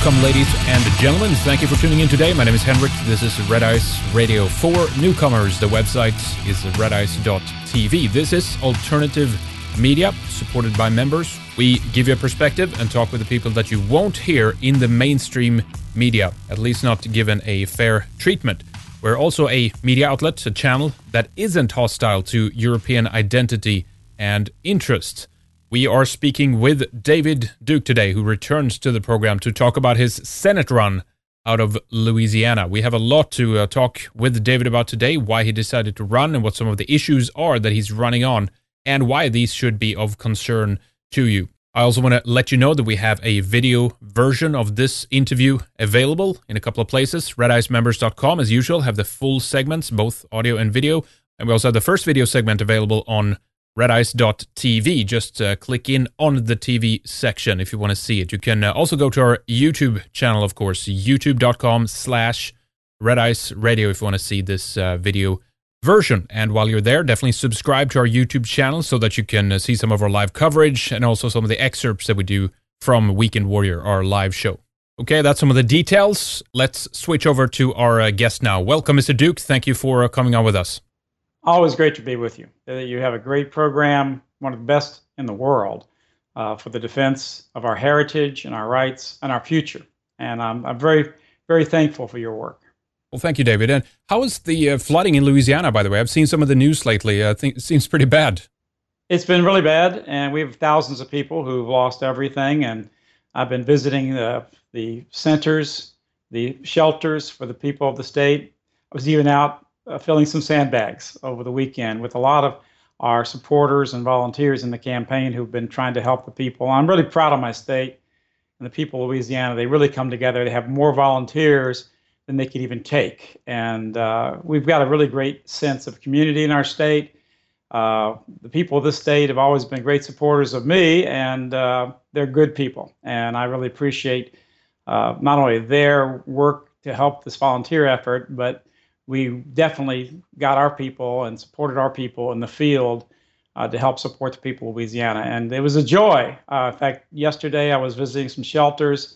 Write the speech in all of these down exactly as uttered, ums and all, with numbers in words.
Welcome, ladies and gentlemen. Thank you for tuning in today. My name is Henrik. This is Red Ice Radio for newcomers. The website is red ice dot t v. This is alternative media supported by members. We give you a perspective and talk with the people that you won't hear in the mainstream media, at least not given a fair treatment. We're also a media outlet, a channel that isn't hostile to European identity and interest. We are speaking with David Duke today, who returns to the program to talk about his Senate run out of Louisiana. We have a lot to uh, talk with David about today, why he decided to run and what some of the issues are that he's running on, and why these should be of concern to you. I also want to let you know that we have a video version of this interview available in a couple of places. red ice members dot com, as usual, have the full segments, both audio and video. And we also have the first video segment available on red ice dot t v. Just uh, click in on the T V section if you want to see it. You can uh, also go to our YouTube channel, of course, youtube dot com slash red ice radio if you want to see this uh, video version. And while you're there, definitely subscribe to our YouTube channel so that you can uh, see some of our live coverage and also some of the excerpts that we do from Weekend Warrior, our live show. Okay, that's some of the details. Let's switch over to our uh, guest now. Welcome, Mister Duke. Thank you for uh, coming on with us. Always great to be with you. You have a great program, one of the best in the world, uh, for the defense of our heritage and our rights and our future. And I'm, I'm very, very thankful for your work. Well, thank you, David. And how is the uh, flooding in Louisiana, by the way? I've seen some of the news lately. I think it seems pretty bad. It's been really bad, and we have thousands of people who've lost everything. And I've been visiting the, the centers, the shelters for the people of the state. I was even out uh, filling some sandbags over the weekend with a lot of our supporters and volunteers in the campaign who've been trying to help the people. I'm really proud of my state and the people of Louisiana. They really come together. They have more volunteers than they could even take. And uh, we've got a really great sense of community in our state. Uh, the people of this state have always been great supporters of me, and uh, they're good people. And I really appreciate uh, not only their work to help this volunteer effort, but we definitely got our people and supported our people in the field uh, to help support the people of Louisiana. And it was a joy. Uh, in fact, yesterday I was visiting some shelters,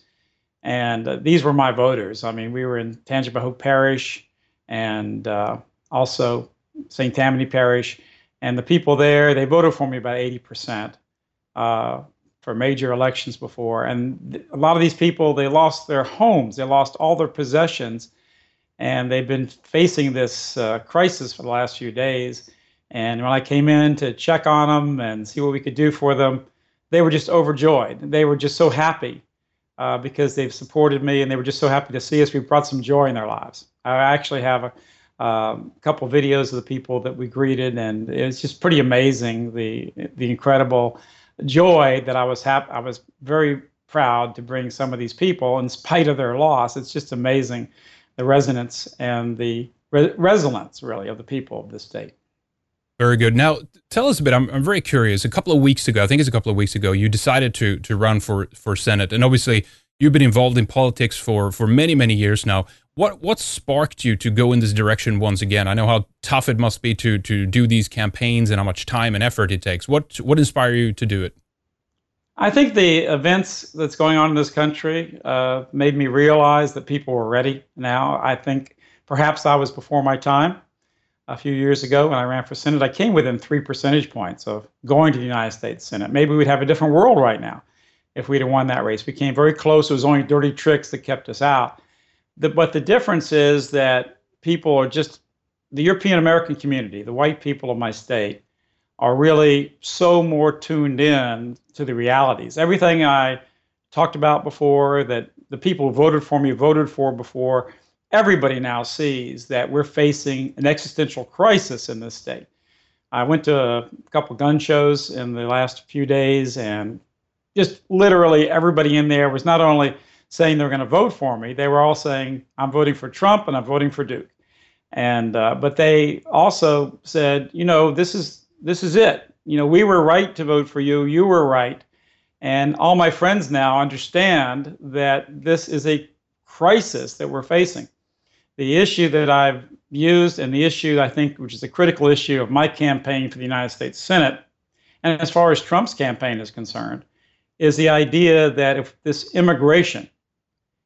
and uh, these were my voters. I mean, we were in Tangipahoa Parish and uh, also Saint Tammany Parish. And the people there, they voted for me about eighty percent uh, for major elections before. And th- a lot of these people, they lost their homes. They lost all their possessions. And they've been facing this uh, crisis for the last few days. And when I came in to check on them and see what we could do for them, they were just overjoyed. They were just so happy. Uh, because they've supported me, and they were just so happy to see us. We brought some joy in their lives. I actually have a um, couple videos of the people that we greeted, and it's just pretty amazing the the incredible joy that I was hap- I was very proud to bring some of these people in spite of their loss. It's just amazing the resonance and the re- resilience, really, of the people of this state. Very good. Now, tell us a bit. I'm, I'm very curious. A couple of weeks ago, I think it's a couple of weeks ago, you decided to to run for, for Senate. And obviously, you've been involved in politics for, for many, many years now. What what sparked you to go in this direction once again? I know how tough it must be to to do these campaigns and how much time and effort it takes. What what inspired you to do it? I think the events that's going on in this country uh, made me realize that people were ready now. I think perhaps I was before my time. A few years ago when I ran for Senate, I came within three percentage points of going to the United States Senate. Maybe we'd have a different world right now if we'd have won that race. We came very close. It was only dirty tricks that kept us out. The, but the difference is that people are just, the European American community, the white people of my state, are really so more tuned in to the realities. Everything I talked about before, that the people who voted for me voted for before, everybody now sees that we're facing an existential crisis in this state. I went to a couple gun shows in the last few days, and just literally everybody in there was not only saying they're going to vote for me, they were all saying, I'm voting for Trump and I'm voting for Duke. And uh, but they also said, you know, this is this is it. You know, we were right to vote for you. You were right. And all my friends now understand that this is a crisis that we're facing. The issue that I've used, and the issue I think which is a critical issue of my campaign for the United States Senate, and as far as Trump's campaign is concerned, is the idea that if this immigration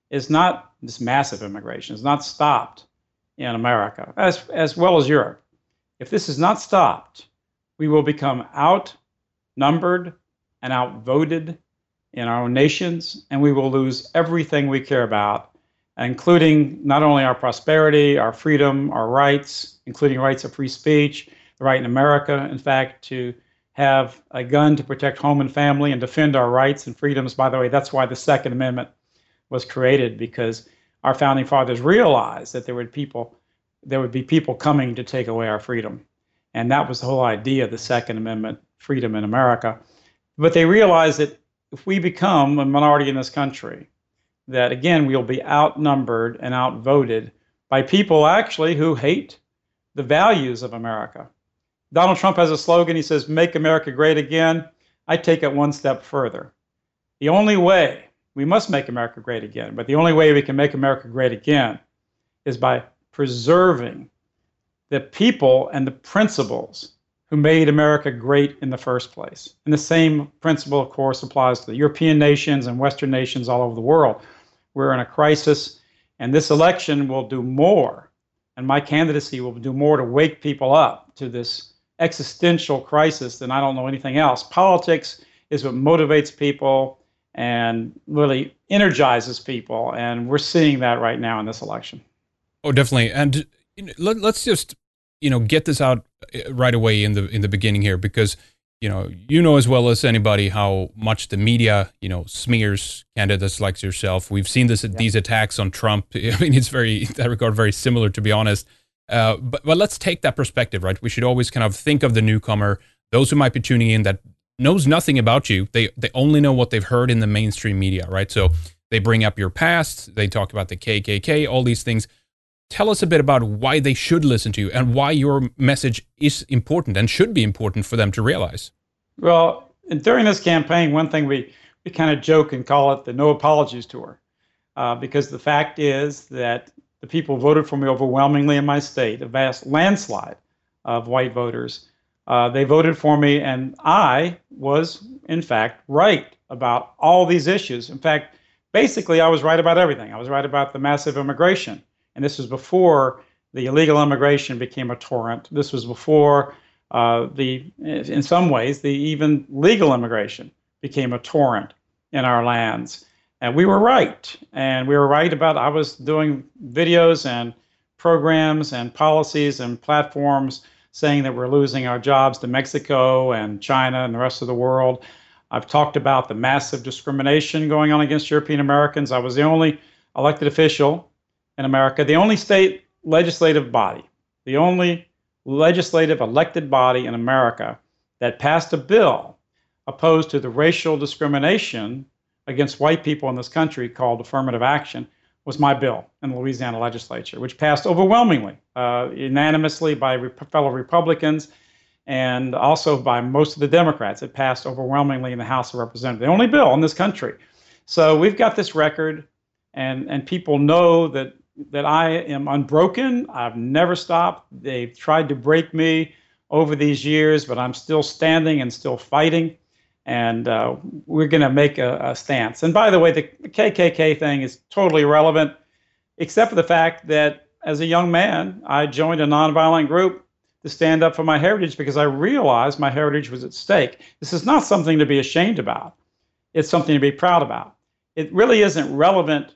is not this massive immigration, is not stopped in America, as, as well as Europe, if this is not stopped, we will become outnumbered and outvoted in our own nations, and we will lose everything we care about, including not only our prosperity, our freedom, our rights, including rights of free speech, the right in America, in fact, to have a gun to protect home and family and defend our rights and freedoms. By the way, that's why the Second Amendment was created, because our founding fathers realized that there would people, there would be people coming to take away our freedom. And that was the whole idea of the Second Amendment, freedom in America. But they realized that if we become a minority in this country, that again, we'll be outnumbered and outvoted by people actually who hate the values of America. Donald Trump has a slogan. He says, "Make America Great Again." I take it one step further. The only way, we must make America great again, but the only way we can make America great again is by preserving the people and the principles who made America great in the first place. And the same principle, of course, applies to the European nations and Western nations all over the world. We're in a crisis, and this election will do more, and my candidacy will do more to wake people up to this existential crisis than I don't know anything else. Politics is what motivates people and really energizes people, and we're seeing that right now in this election. Oh, definitely. And you know, let, let's just you know get this out right away in the in the beginning here, because you know you know as well as anybody how much the media you know smears candidates like yourself. We've seen this yeah. these attacks on Trump. I mean, it's very in that regard very similar, to be honest. Uh, but but let's take that perspective, right? We should always kind of think of the newcomer, those who might be tuning in that knows nothing about you. They they only know what they've heard in the mainstream media, right? So they bring up your past, they talk about the K K K, all these things. Tell us a bit about why they should listen to you and why your message is important and should be important for them to realize. Well, during this campaign, one thing we, we kind of joke and call it the No Apologies Tour, uh, because the fact is that the people voted for me overwhelmingly in my state, a vast landslide of white voters. Uh, they voted for me, and I was, in fact, right about all these issues. In fact, basically, I was right about everything. I was right about the massive immigration. And this was before the illegal immigration became a torrent. This was before uh, the, in some ways, the even legal immigration became a torrent in our lands. And we were right. And we were right about, I was doing videos and programs and policies and platforms saying that we're losing our jobs to Mexico and China and the rest of the world. I've talked about the massive discrimination going on against European Americans. I was the only elected official in America, the only state legislative body, the only legislative elected body in America that passed a bill opposed to the racial discrimination against white people in this country called affirmative action, was my bill in the Louisiana legislature, which passed overwhelmingly, uh, unanimously by re- fellow Republicans and also by most of the Democrats. It passed overwhelmingly in the House of Representatives, the only bill in this country. So we've got this record, and, and people know that that I am unbroken. I've never stopped. They've tried to break me over these years, but I'm still standing and still fighting. And uh, we're going to make a, a stance. And by the way, the, the K K K thing is totally irrelevant, except for the fact that as a young man, I joined a nonviolent group to stand up for my heritage because I realized my heritage was at stake. This is not something to be ashamed about. It's something to be proud about. It really isn't relevant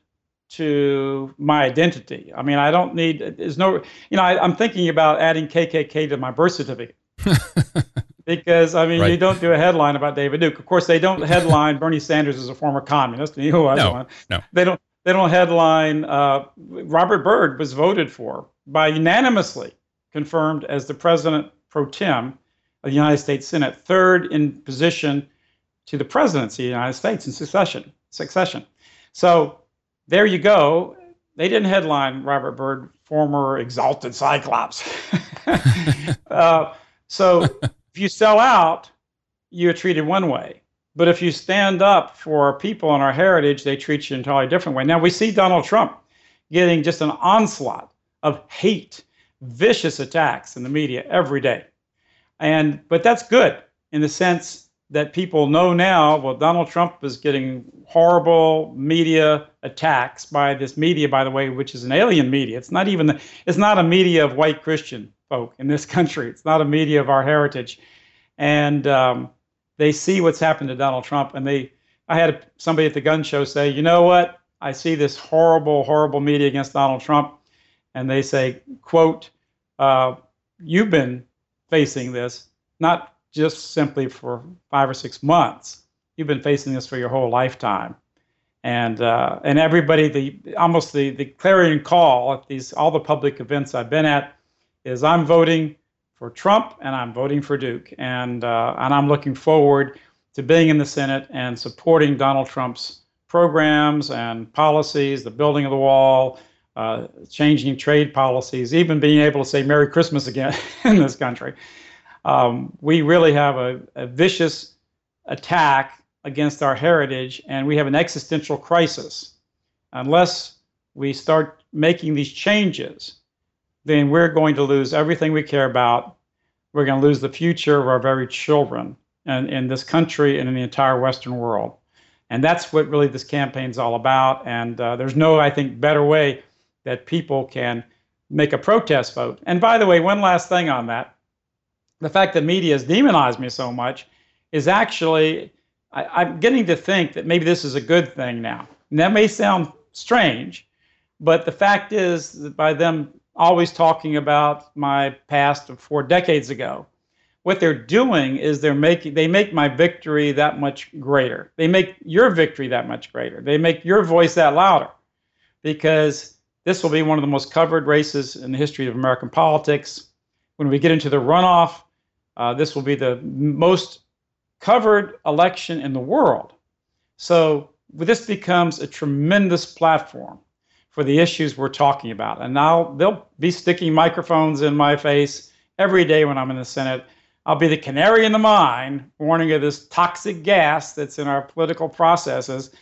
to my identity. I mean, I don't need, there's no, you know, I, I'm thinking about adding K K K to my birth certificate. Because, I mean, right. You don't do a headline about David Duke. Of course, they don't headline Bernie Sanders as a former communist. And he was no, one. No. They don't, they don't headline uh, Robert Byrd was voted for by unanimously confirmed as the president pro tem of the United States Senate, third in position to the presidency of the United States in succession. succession. So, there you go. They didn't headline Robert Byrd, former exalted Cyclops. uh, so if you sell out, you're treated one way. But if you stand up for our people and our heritage, they treat you an entirely different way. Now, we see Donald Trump getting just an onslaught of hate, vicious attacks in the media every day. And but that's good in the sense that people know now, well, Donald Trump is getting horrible media attacks by this media, by the way, which is an alien media. It's not even, the, it's not a media of white Christian folk in this country. It's not a media of our heritage. And um, they see what's happened to Donald Trump. And they, I had somebody at the gun show say, you know what? I see this horrible, horrible media against Donald Trump. And they say, quote, uh, you've been facing this, not just simply for five or six months. You've been facing this for your whole lifetime. And uh, and everybody, the almost the, the clarion call at these all the public events I've been at is I'm voting for Trump and I'm voting for Duke. And uh, and I'm looking forward to being in the Senate and supporting Donald Trump's programs and policies, the building of the wall, uh, changing trade policies, even being able to say Merry Christmas again in this country. Um, we really have a, a vicious attack against our heritage, and we have an existential crisis. Unless we start making these changes, then we're going to lose everything we care about. We're going to lose the future of our very children in, in this country and in the entire Western world. And that's what really this campaign is all about. And uh, there's no, I think, better way that people can make a protest vote. And by the way, one last thing on that. The fact that media has demonized me so much is actually, I, I'm getting to think that maybe this is a good thing now. And that may sound strange, but the fact is that by them always talking about my past of four decades ago, what they're doing is they're making, they make my victory that much greater. They make your victory that much greater. They make your voice that louder, because this will be one of the most covered races in the history of American politics. When we get into the runoff, Uh, this will be the most covered election in the world. So this becomes a tremendous platform for the issues we're talking about. And now they'll be sticking microphones in my face every day when I'm in the Senate. I'll be the canary in the mine, warning of this toxic gas that's in our political processes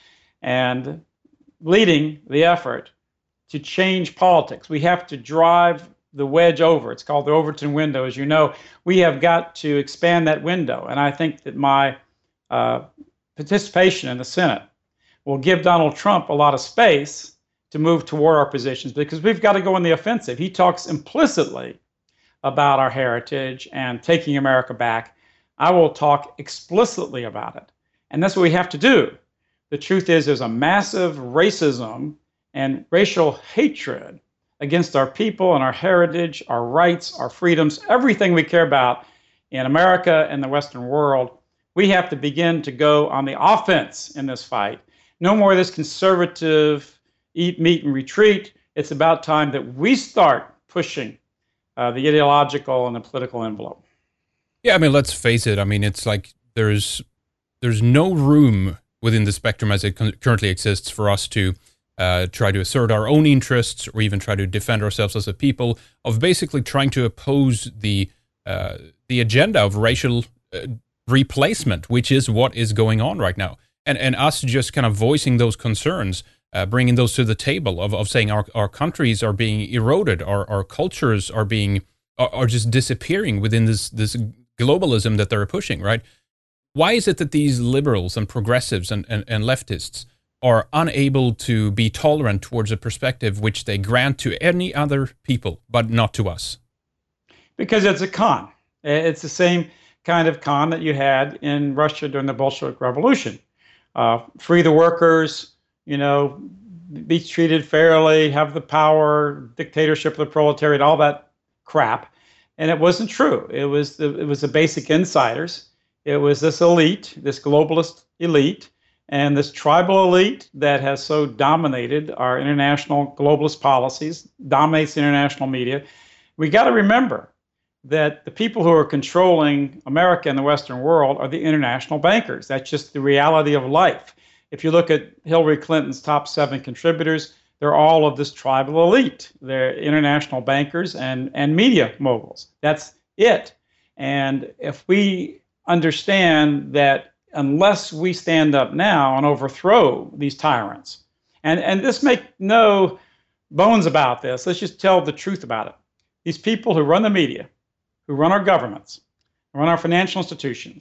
and leading the effort to change politics. We have to drive the wedge over. It's called the Overton window. As you know, we have got to expand that window. And I think that my uh, participation in the Senate will give Donald Trump a lot of space to move toward our positions, because we've got to go on the offensive. He talks implicitly about our heritage and taking America back. I will talk explicitly about it. And that's what we have to do. The truth is there's a massive racism and racial hatred against our people and our heritage, our rights, our freedoms, everything we care about in America and the Western world. We have to begin to go on the offense in this fight. No more of this conservative eat, meet, and retreat. It's about time that we start pushing uh, the ideological and the political envelope. Yeah, I mean, let's face it. I mean, it's like there's there's no room within the spectrum as it con- currently exists for us to uh, try to assert our own interests or even try to defend ourselves as a people, of basically trying to oppose the uh, the agenda of racial uh, replacement, which is what is going on right now. And and us just kind of voicing those concerns, uh, bringing those to the table of, of saying our, our countries are being eroded, our, our cultures are being are, are just disappearing within this this globalism that they're pushing, right? Why is it that these liberals and progressives and, and, and leftists are unable to be tolerant towards a perspective which they grant to any other people, but not to us? Because it's a con. It's the same kind of con that you had in Russia during the Bolshevik Revolution. Uh, free the workers, you know, be treated fairly, have the power, dictatorship of the proletariat, all that crap. And it wasn't true. It was the, it was the basic insiders. It was this elite, this globalist elite, and this tribal elite that has so dominated our international globalist policies, dominates the international media. We got to remember that the people who are controlling America and the Western world are the international bankers. That's just the reality of life. If you look at Hillary Clinton's top seven contributors, they're all of this tribal elite. They're international bankers and, and media moguls. That's it. And if we understand that unless we stand up now and overthrow these tyrants, and, and this make no bones about this, let's just tell the truth about it. These people who run the media, who run our governments, who run our financial institutions,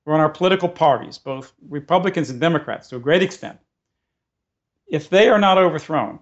run our political parties, both Republicans and Democrats to a great extent, if they are not overthrown,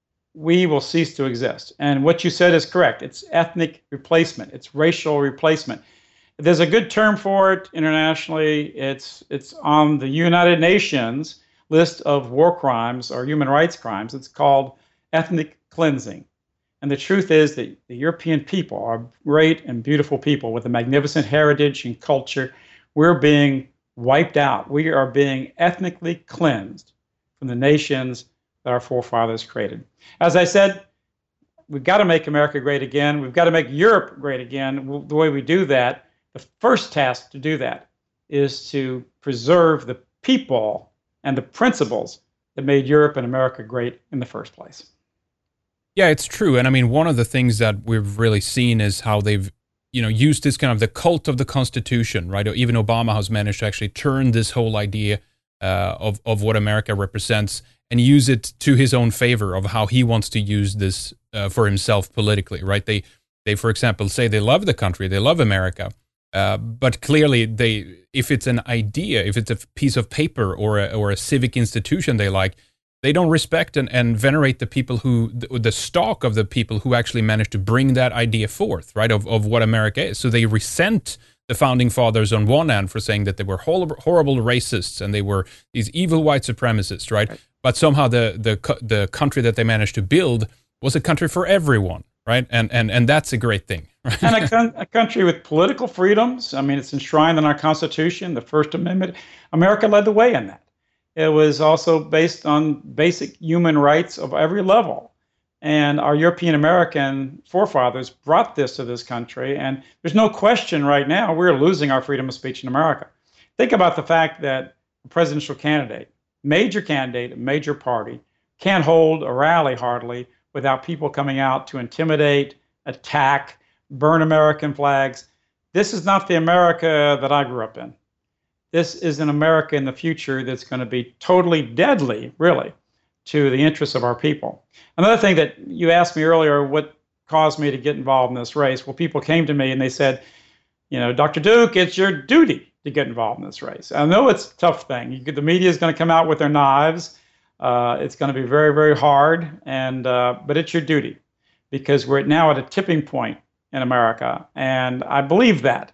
we will cease to exist. And what you said is correct. It's ethnic replacement. It's racial replacement. There's a good term for it internationally. It's it's on the United Nations list of war crimes or human rights crimes. It's called ethnic cleansing. And the truth is that the European people are great and beautiful people with a magnificent heritage and culture. We're being wiped out. We are being ethnically cleansed from the nations that our forefathers created. As I said, we've got to make America great again. We've got to make Europe great again. The way we do that, the first task to do that is to preserve the people and the principles that made Europe and America great in the first place. Yeah, it's true. And I mean, one of the things that we've really seen is how they've, you know, used this kind of the cult of the Constitution, right? Or even Obama has managed to actually turn this whole idea uh, of, of what America represents and use it to his own favor of how he wants to use this uh, for himself politically, right? They, they, for example, say they love the country, they love America, uh, but clearly they, if it's an idea, if it's a piece of paper or a, or a civic institution they like, they don't respect and, and venerate the people who, the, the stock of the people who actually managed to bring that idea forth, right, of, of what America is. So they resent the founding fathers on one hand for saying that they were horrible, horrible racists and they were these evil white supremacists, right? right. But somehow the, the the country that they managed to build was a country for everyone, right? And and and that's a great thing. Right? And a, con- a country with political freedoms. I mean, it's enshrined in our Constitution, the First Amendment. America led the way in that. It was also based on basic human rights of every level. And our European American forefathers brought this to this country. And there's no question right now we're losing our freedom of speech in America. Think about the fact that a presidential candidate, major candidate, a major party, can't hold a rally hardly without people coming out to intimidate, attack, burn American flags. This is not the America that I grew up in. This is an America in the future that's going to be totally deadly, really, to the interests of our people. Another thing that you asked me earlier, what caused me to get involved in this race? Well, people came to me and they said, you know, Doctor Duke, it's your duty to get involved in this race. I know it's a tough thing. You could, the media is going to come out with their knives. Uh, it's going to be very, very hard, and uh, but it's your duty because we're now at a tipping point in America, and I believe that.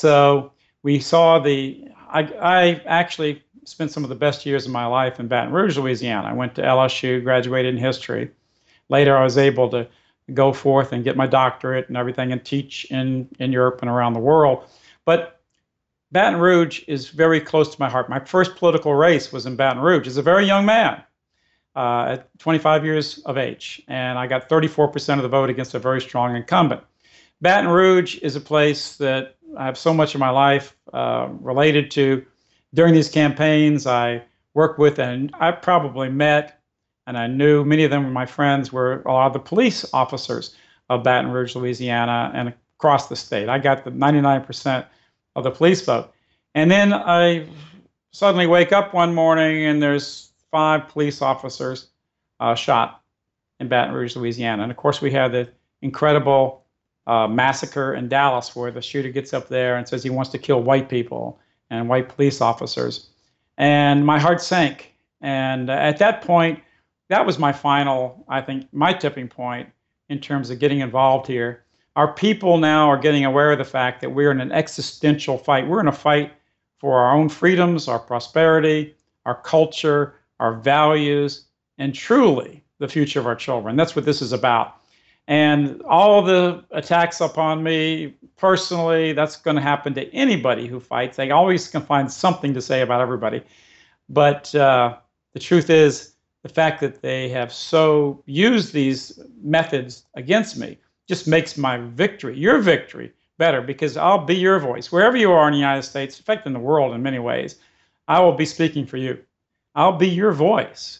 So we saw the, I, I actually spent some of the best years of my life in Baton Rouge, Louisiana. I went to L S U, graduated in history. Later, I was able to go forth and get my doctorate and everything and teach in, in Europe and around the world. But Baton Rouge is very close to my heart. My first political race was in Baton Rouge as a very young man, uh, at twenty-five years of age. And I got thirty-four percent of the vote against a very strong incumbent. Baton Rouge is a place that I have so much of my life uh, related to. During these campaigns, I worked with, and I probably met, and I knew many of them were my friends, were a lot of the police officers of Baton Rouge, Louisiana, and across the state. I got the ninety-nine percent of the police vote. And then I suddenly wake up one morning and there's five police officers uh, shot in Baton Rouge, Louisiana. And of course, we had the incredible uh, massacre in Dallas where the shooter gets up there and says he wants to kill white people and white police officers. And my heart sank. And at that point, that was my final, I think, my tipping point in terms of getting involved here. Our people now are getting aware of the fact that we're in an existential fight. We're in a fight for our own freedoms, our prosperity, our culture, our values, and truly the future of our children. That's what this is about. And all the attacks upon me personally, that's going to happen to anybody who fights. They always can find something to say about everybody. But uh, the truth is, the fact that they have so used these methods against me just makes my victory, your victory, better, because I'll be your voice. Wherever you are in the United States, in fact, in the world in many ways, I will be speaking for you. I'll be your voice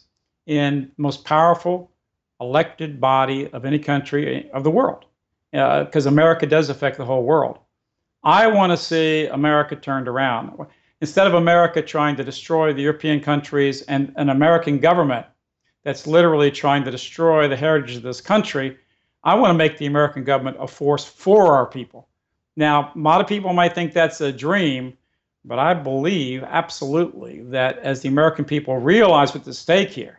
in the most powerful elected body of any country of the world, because uh, America does affect the whole world. I want to see America turned around. Instead of America trying to destroy the European countries and an American government that's literally trying to destroy the heritage of this country, I want to make the American government a force for our people. Now, a lot of people might think that's a dream, But I believe absolutely that as the American people realize what's at stake here,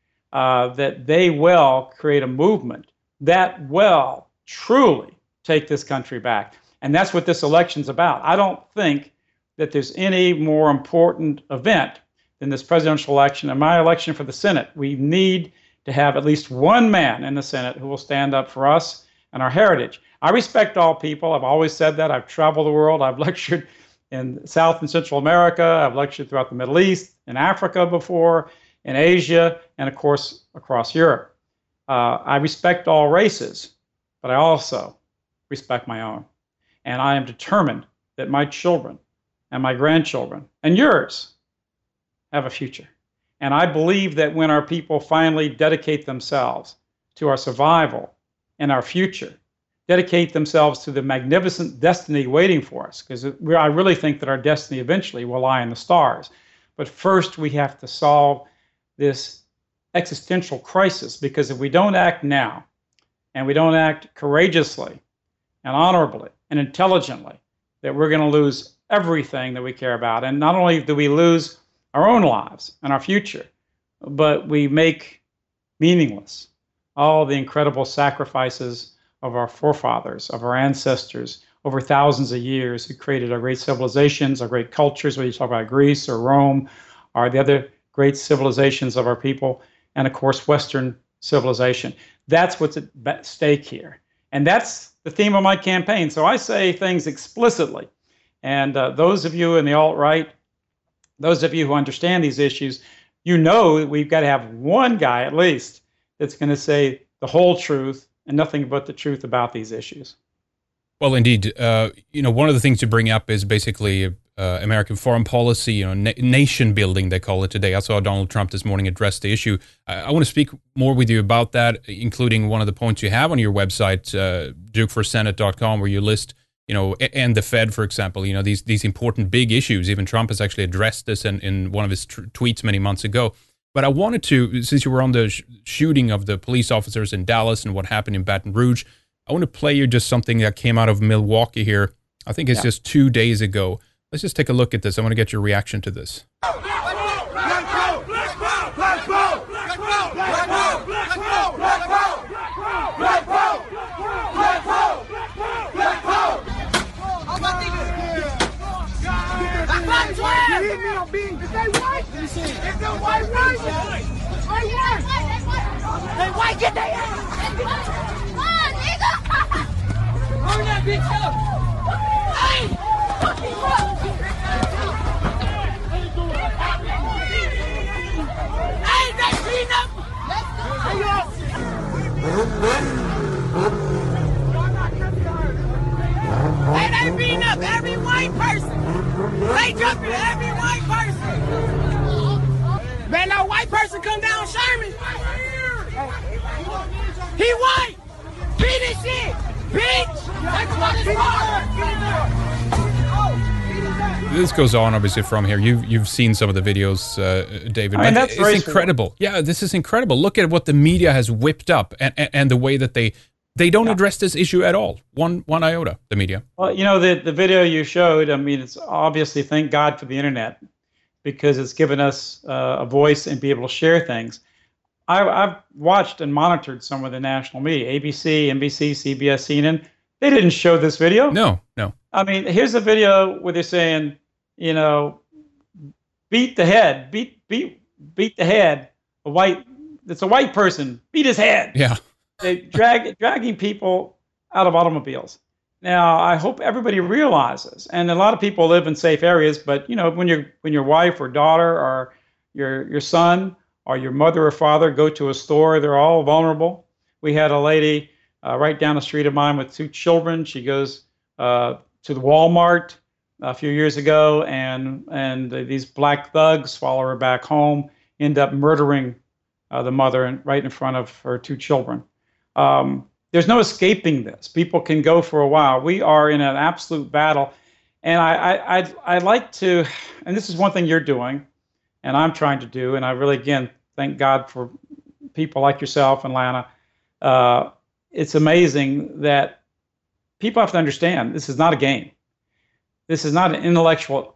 uh, that they will create a movement that will truly take this country back. And that's what this election's about. I don't think that there's any more important event than this presidential election and my election for the Senate. We need to have at least one man in the Senate who will stand up for us and our heritage. I respect all people. I've always said that. I've traveled the world. I've lectured in South and Central America. I've lectured throughout the Middle East, in Africa before, in Asia, and of course, across Europe. Uh, I respect all races, but I also respect my own. And I am determined that my children and my grandchildren and yours have a future. And I believe that when our people finally dedicate themselves to our survival and our future, dedicate themselves to the magnificent destiny waiting for us, because I really think that our destiny eventually will lie in the stars. But first, we have to solve this existential crisis, because if we don't act now, and we don't act courageously and honorably and intelligently, that we're going to lose everything that we care about. And not only do we lose our own lives and our future, but we make meaningless all the incredible sacrifices of our forefathers, of our ancestors, over thousands of years, who created our great civilizations, our great cultures, whether you talk about Greece or Rome, or the other great civilizations of our people, and of course, Western civilization. That's what's at stake here. And that's the theme of my campaign. So I say things explicitly. And uh, those of you in the alt-right, those of you who understand these issues, you know that we've got to have one guy at least that's going to say the whole truth and nothing but the truth about these issues. Well, indeed. Uh, you know, one of the things to bring up is basically uh, American foreign policy, you know, na- nation building, they call it today. I saw Donald Trump this morning address the issue. I, I want to speak more with you about that, including one of the points you have on your website, uh, duke for senate dot com, where you list, you know, and the Fed, for example, you know, these these important big issues. Even Trump has actually addressed this in, in one of his tr- tweets many months ago. But I wanted to, since you were on the sh- shooting of the police officers in Dallas and what happened in Baton Rouge, I want to play you just something that came out of Milwaukee here. I think it's yeah. just two days ago. Let's just take a look at this. I want to get your reaction to this. Get their ass! Come on, nigga! Hurry that bitch up! Hey! Hey, they beating up! Hey, they beating up every white person! They jumping every white person! Man, no white person come down Sherman! He white! Beat his shit! Bitch! That's what it's for! This goes on, obviously, from here. You've, you've seen some of the videos, uh, David. I mean, that's it's incredible. Yeah, this is incredible. Look at what the media has whipped up and, and, and the way that they they don't yeah. address this issue at all. One one iota, the media. Well, you know, the, the video you showed, I mean, it's obviously, thank God for the internet, because it's given us uh, a voice and be able to share things. I, I've watched and monitored some of the national media, A B C, N B C, C B S, C N N. They didn't show this video. No, no. I mean, here's a video where they're saying, you know, beat the head, beat beat beat the head. A white, it's a white person, beat his head. Yeah. They drag dragging people out of automobiles. Now, I hope everybody realizes, and a lot of people live in safe areas, but you know, when your when your wife or daughter or your your son or your mother or father go to a store, they're all vulnerable. We had a lady uh, right down the street of mine with two children. She goes uh, to the Walmart a few years ago, and and these black thugs follow her back home, end up murdering uh, the mother in, right in front of her two children. Um, there's no escaping this. People can go for a while. We are in an absolute battle, and I I I'd, I'd like to, and this is one thing you're doing, and I'm trying to do, and I really, again, thank God for people like yourself and Lana. Uh, it's amazing that people have to understand this is not a game. This is not an intellectual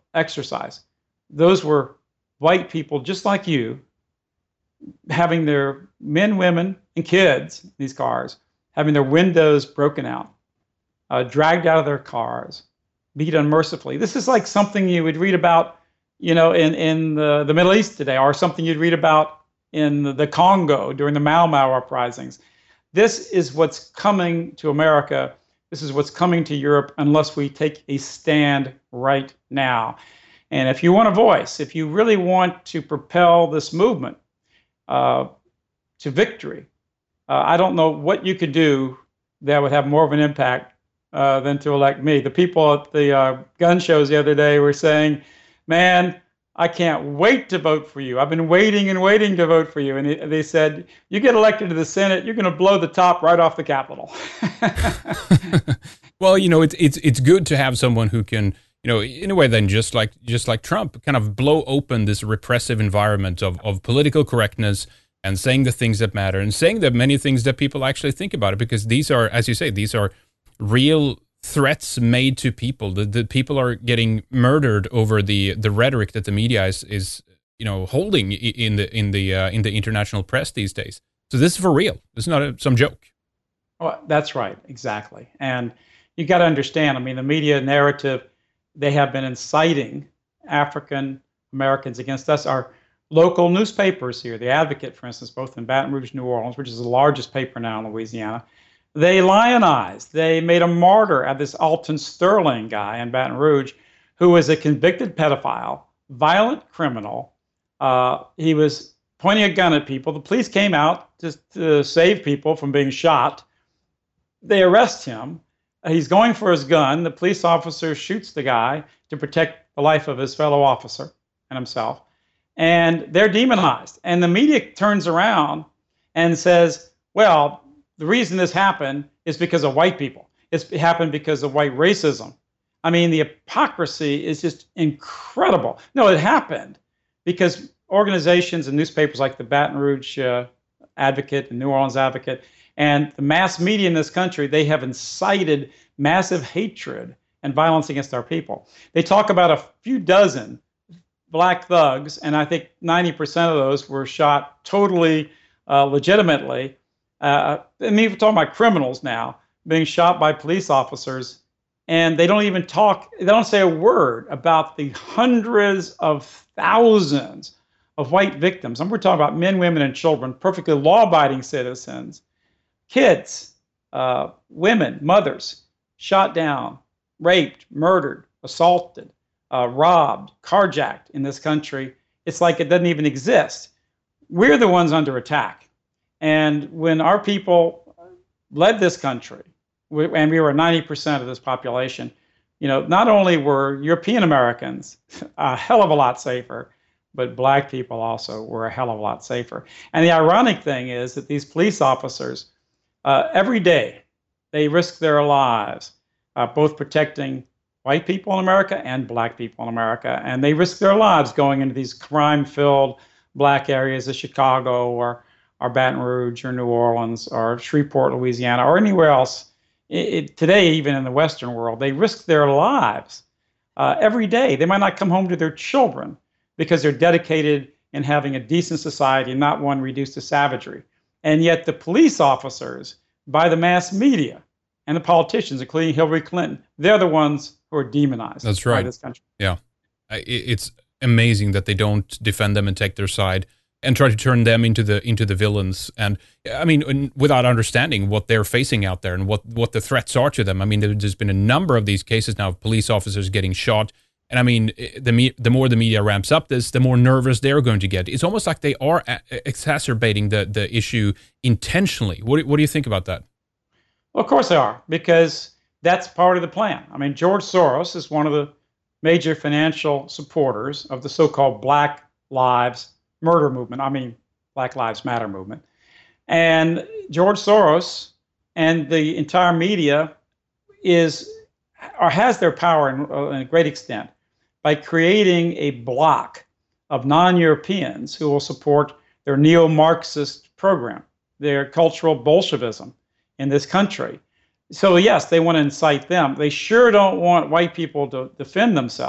exercise. Those were white people just like you, having their men, women, and kids in these cars, having their windows broken out, uh, dragged out of their cars, beat unmercifully. This is like something you would read about, you know, in, in the, the Middle East today, or something you'd read about in the, the Congo during the Mau Mau uprisings. This is what's coming to America. This is what's coming to Europe unless we take a stand right now. And if you want a voice, if you really want to propel this movement uh, to victory, uh, I don't know what you could do that would have more of an impact uh, than to elect me. The people at the uh, gun shows the other day were saying, man, I can't wait to vote for you. I've been waiting and waiting to vote for you. And they said, you get elected to the Senate, you're going to blow the top right off the Capitol. Well, you know, it's it's it's good to have someone who can, you know, in a way then just like just like Trump, kind of blow open this repressive environment of, of political correctness and saying the things that matter and saying the many things that people actually think about it, because these are, as you say, these are real threats made to people. The, the people are getting murdered over the the rhetoric that the media is is you know holding in the in the uh, in the international press these days. So this is for real. This is not a, some joke. Well, that's right, exactly. And you got to understand. I mean, the media narrative, they have been inciting African Americans against us. Our local newspapers here, the Advocate, for instance, both in Baton Rouge, New Orleans, which is the largest paper now in Louisiana, they lionized. They made a martyr out of this Alton Sterling guy in Baton Rouge, who was a convicted pedophile, violent criminal. Uh, he was pointing a gun at people. The police came out to, to save people from being shot. They arrest him. He's going for his gun. The police officer shoots the guy to protect the life of his fellow officer and himself. And they're demonized. And the media turns around and says, well, the reason this happened is because of white people. It's happened because of white racism. I mean, the hypocrisy is just incredible. No, it happened because organizations and newspapers like the Baton Rouge uh, Advocate, the New Orleans Advocate, and the mass media in this country, they have incited massive hatred and violence against our people. They talk about a few dozen black thugs, and I think ninety percent of those were shot totally uh, legitimately. Uh, I mean, we're talking about criminals now being shot by police officers, and they don't even talk, they don't say a word about the hundreds of thousands of white victims. And we're talking about men, women, and children, perfectly law-abiding citizens, kids, uh, women, mothers, shot down, raped, murdered, assaulted, uh, robbed, carjacked in this country. It's like it doesn't even exist. We're the ones under attack. And when our people led this country, we, and we were ninety percent of this population, you know, not only were European Americans a hell of a lot safer, but black people also were a hell of a lot safer. And the ironic thing is that these police officers, uh, every day, they risk their lives, uh, both protecting white people in America and black people in America. And they risk their lives going into these crime-filled black areas of Chicago or or Baton Rouge or New Orleans or Shreveport, Louisiana, or anywhere else. It, it, today, even in the Western world, they risk their lives uh, every day. They might not come home to their children because they're dedicated in having a decent society, not one reduced to savagery. And yet the police officers, by the mass media and the politicians, including Hillary Clinton, they're the ones who are demonized. That's right. By this country. Yeah. It's amazing that they don't defend them and take their side and try to turn them into the into the villains. And I mean, without understanding what they're facing out there and what, what the threats are to them. I mean, there's been a number of these cases now of police officers getting shot. And I mean, the the more the media ramps up this, the more nervous they're going to get. It's almost like they are a- exacerbating the, the issue intentionally. What, what do you think about that? Well, of course they are, because that's part of the plan. I mean, George Soros is one of the major financial supporters of the so-called Black Lives Murder movement. I mean, Black Lives Matter movement. And George Soros and the entire media is or has their power in, uh, in a great extent by creating a bloc of non-Europeans who will support their neo-Marxist program, their cultural Bolshevism in this country. So yes, they want to incite them. They sure don't want white people to defend themselves.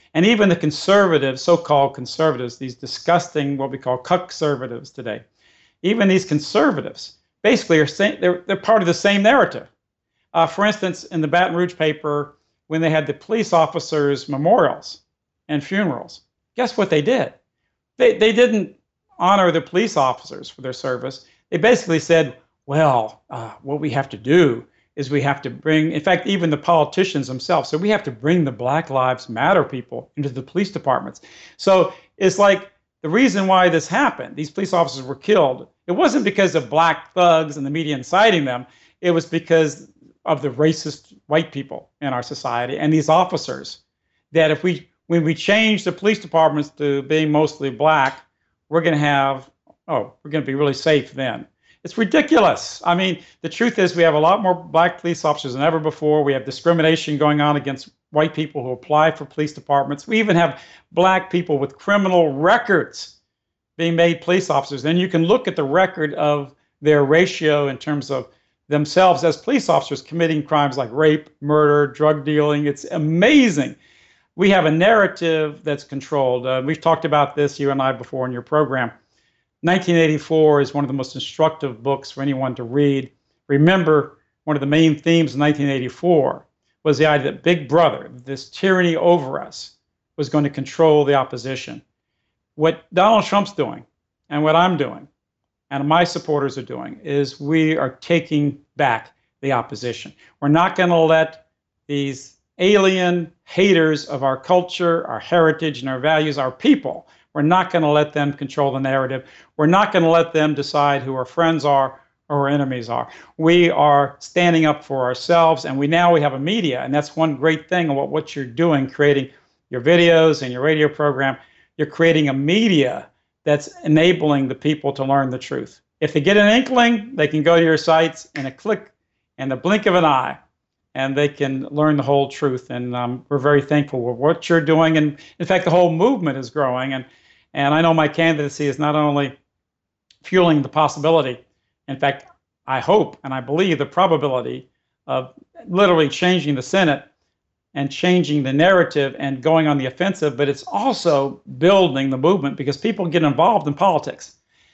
And even the conservatives, so-called conservatives, these disgusting, what we call conservatives today, even these conservatives basically are saying they're, they're part of the same narrative. Uh, for instance, in the Baton Rouge paper, when they had the police officers' memorials and funerals, guess what they did? They, they didn't honor the police officers for their service. They basically said, well, uh, what we have to do is we have to bring, in fact, even the politicians themselves, so we have to bring the Black Lives Matter people into the police departments. So it's like the reason why this happened, these police officers were killed, it wasn't because of black thugs and the media inciting them. It was because of the racist white people in our society and these officers, that if we, when we change the police departments to being mostly black, we're going to have, oh, we're going to be really safe then. It's ridiculous. I mean, the truth is we have a lot more black police officers than ever before. We have discrimination going on against white people who apply for police departments. We even have black people with criminal records being made police officers. And you can look at the record of their ratio in terms of themselves as police officers committing crimes like rape, murder, drug dealing. It's amazing. We have a narrative that's controlled. Uh, we've talked about this, you and I, before in your program. nineteen eighty-four is one of the most instructive books for anyone to read. Remember, one of the main themes of nineteen eighty-four was the idea that Big Brother, this tyranny over us, was going to control the opposition. What Donald Trump's doing, and what I'm doing, and my supporters are doing, is we are taking back the opposition. We're not going to let these alien haters of our culture, our heritage, and our values, our people, we're not going to let them control the narrative. We're not going to let them decide who our friends are or our enemies are. We are standing up for ourselves, and we now we have a media, and that's one great thing of what, what you're doing, creating your videos and your radio program. You're creating a media that's enabling the people to learn the truth. If they get an inkling, they can go to your sites in a click and the blink of an eye, and they can learn the whole truth. And um, we're very thankful for what you're doing. And in fact, the whole movement is growing. And, and I know my candidacy is not only fueling the possibility, in fact, I hope and I believe the probability of literally changing the Senate and changing the narrative and going on the offensive, but it's also building the movement because people get involved in politics.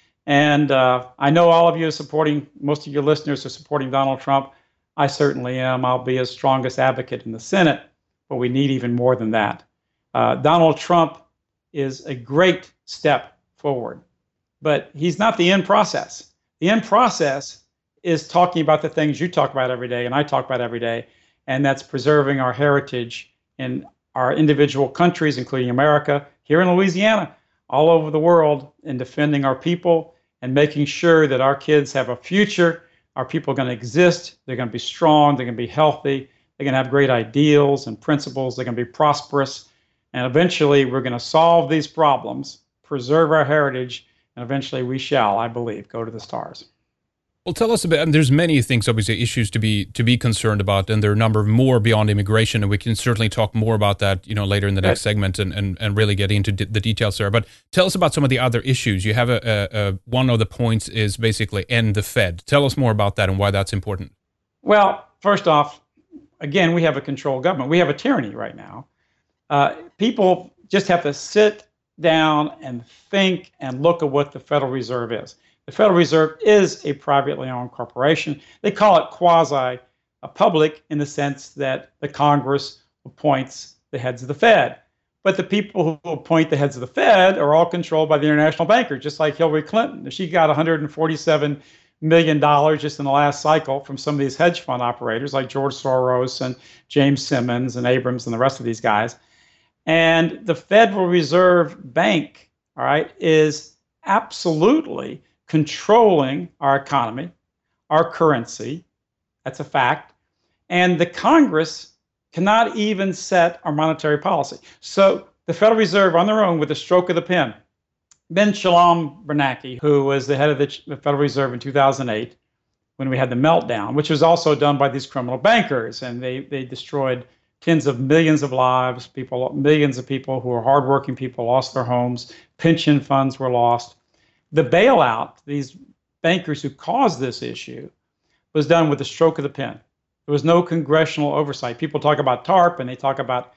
And uh, I know all of you are supporting, most of your listeners are supporting Donald Trump. I certainly am. I'll be his strongest advocate in the Senate, but we need even more than that. Uh, Donald Trump is a great step forward, but he's not the end process. The end process is talking about the things you talk about every day and I talk about every day, and that's preserving our heritage in our individual countries, including America, here in Louisiana, all over the world, and defending our people and making sure that our kids have a future. Our people are going to exist. They're going to be strong. They're going to be healthy. They're going to have great ideals and principles. They're going to be prosperous. And eventually, we're going to solve these problems, preserve our heritage, and eventually we shall, I believe, go to the stars. Well, tell us a bit. And there's many things, obviously, issues to be to be concerned about, and there are a number more beyond immigration, and we can certainly talk more about that, you know, later in the next right. segment, and, and and really get into d- the details there. But tell us about some of the other issues. You have a, a, a one of the points is basically end the Fed. Tell us more about that and why that's important. Well, first off, again, we have a controlled government. We have a tyranny right now. Uh, people just have to sit down and think and look at what the Federal Reserve is. The Federal Reserve is a privately owned corporation. They call it quasi-public in the sense that the Congress appoints the heads of the Fed. But the people who appoint the heads of the Fed are all controlled by the international bankers, just like Hillary Clinton. She got one hundred forty-seven million dollars just in the last cycle from some of these hedge fund operators like George Soros and James Simmons and Abrams and the rest of these guys. And the Federal Reserve Bank, all right, is absolutely controlling our economy, our currency. That's a fact. And the Congress cannot even set our monetary policy. So the Federal Reserve on their own, with a stroke of the pen, Ben Shalom Bernanke, who was the head of the Federal Reserve in two thousand eight, when we had the meltdown, which was also done by these criminal bankers, and they, they destroyed tens of millions of lives, people, millions of people who are hardworking people lost their homes, pension funds were lost. The bailout, these bankers who caused this issue, was done with a stroke of the pen. There was no congressional oversight. People talk about TARP and they talk about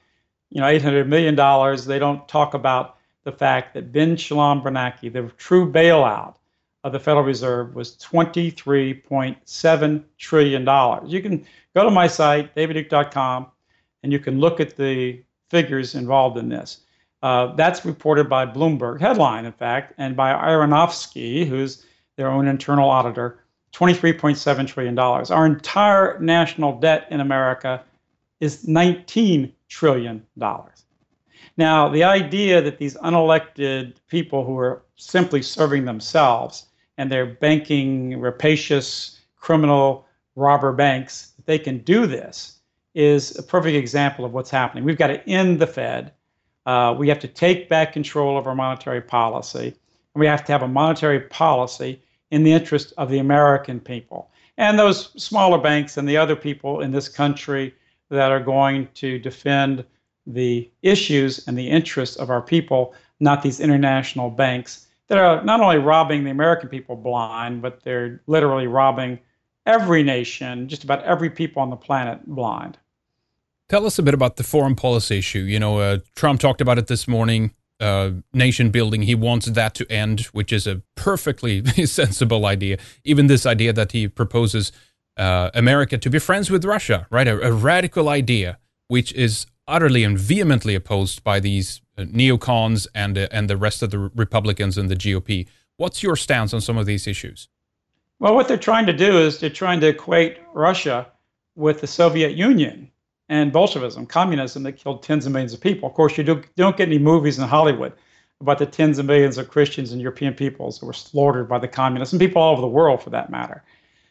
you know, eight hundred million dollars. They don't talk about the fact that Ben Shalom Bernanke, the true bailout of the Federal Reserve, was twenty-three point seven trillion dollars. You can go to my site, david duke dot com, and you can look at the figures involved in this. Uh, that's reported by Bloomberg, headline, in fact, and by Aronofsky, who's their own internal auditor, twenty-three point seven trillion dollars. Our entire national debt in America is nineteen trillion dollars. Now, the idea that these unelected people who are simply serving themselves and they're banking rapacious, criminal, robber banks, they can do this is a perfect example of what's happening. We've got to end the Fed. Uh, we have to take back control of our monetary policy. And we have to have a monetary policy in the interest of the American people. And those smaller banks and the other people in this country that are going to defend the issues and the interests of our people, not these international banks that are not only robbing the American people blind, but they're literally robbing every nation, just about every people on the planet blind. Tell us a bit about the foreign policy issue. You know, uh, Trump talked about it this morning, uh, nation building. He wants that to end, which is a perfectly sensible idea. Even this idea that he proposes uh, America to be friends with Russia, right? A, a radical idea, which is utterly and vehemently opposed by these uh, neocons and uh, and the rest of the Republicans and the G O P. What's your stance on some of these issues? Well, what they're trying to do is they're trying to equate Russia with the Soviet Union and Bolshevism, communism that killed tens of millions of people. Of course, you do, don't get any movies in Hollywood about the tens of millions of Christians and European peoples who were slaughtered by the communists, and people all over the world for that matter.